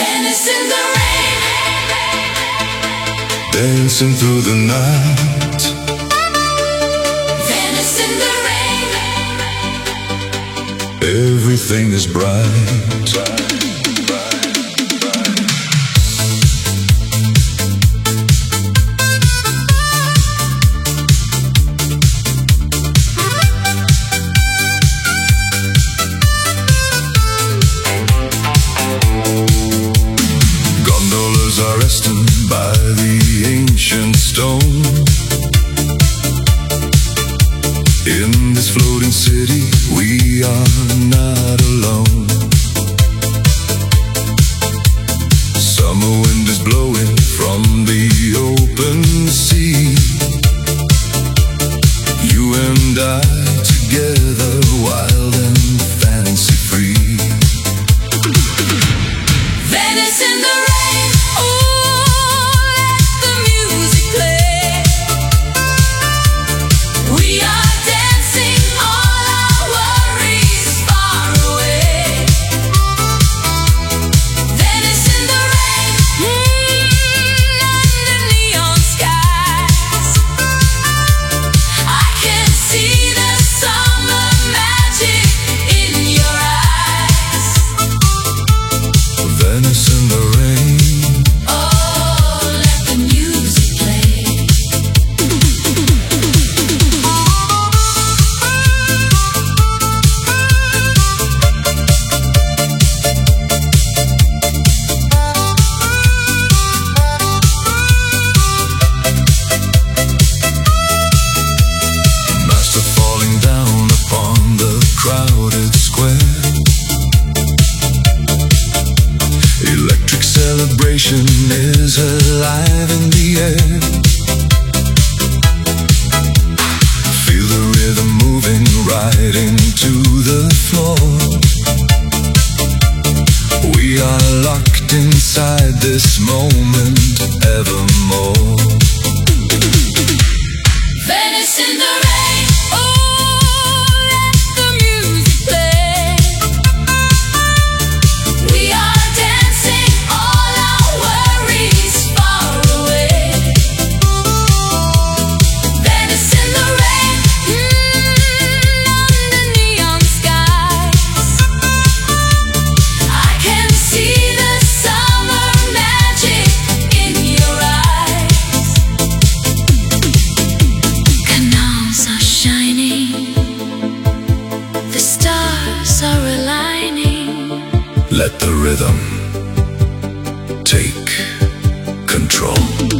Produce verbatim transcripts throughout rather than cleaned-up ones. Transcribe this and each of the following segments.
Venice in the rain, dancing through the night. Venice in the rain, Everything is bright. Gondolas are resting by the ancient stone. In this floating city, we are not alone. Summer wind is blowing from the open sea. You and I together, wild and fancy free. Venice in the rain, ooh, let the music play. We are dancing, all our worries far away. Venice in the rain, mm, under neon skies. I can see the summer magic in your eyes. Venice in the rain, Oh, let the music play. master falling down upon the crowded square. Electric celebration is alive in the air. Feel the rhythm moving right into the floor. We are locked inside this moment evermore. Venice in the rain, oh, let the music play. We are dancing, all our worries far away. Venice in the rain, mm, under neon skies. I can see the summer magic in your eyes. Canals are shining, the stars are aligning. Let the rhythm take control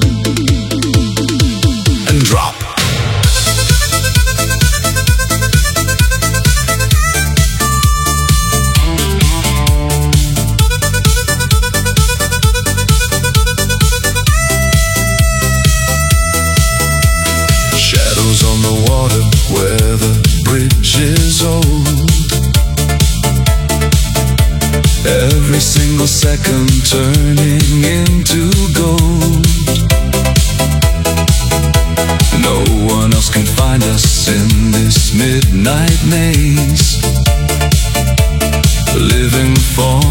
and drop. Shadows on the water where the bridge is old. Every single second turning into gold. No one else can find us in this midnight maze. Living for